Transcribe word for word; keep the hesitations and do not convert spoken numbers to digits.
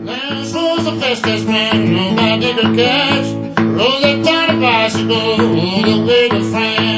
Lance was the fastest man nobody could catch. Rode that tiny bicycle all the way to France.